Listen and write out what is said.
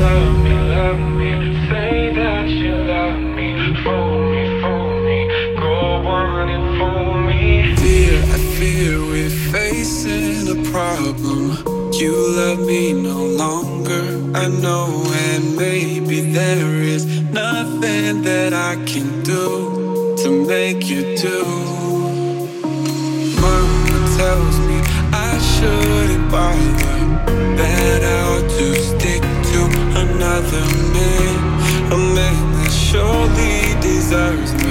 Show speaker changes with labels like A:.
A: love me, say that you love me. Fool me, go on and fool me.
B: I fear we're facing a problem. You love me no longer, I know, and maybe there is nothing that I can do to make you do. Mama tells me I shouldn't bother, that I ought to stick to another man, a man that surely deserves me.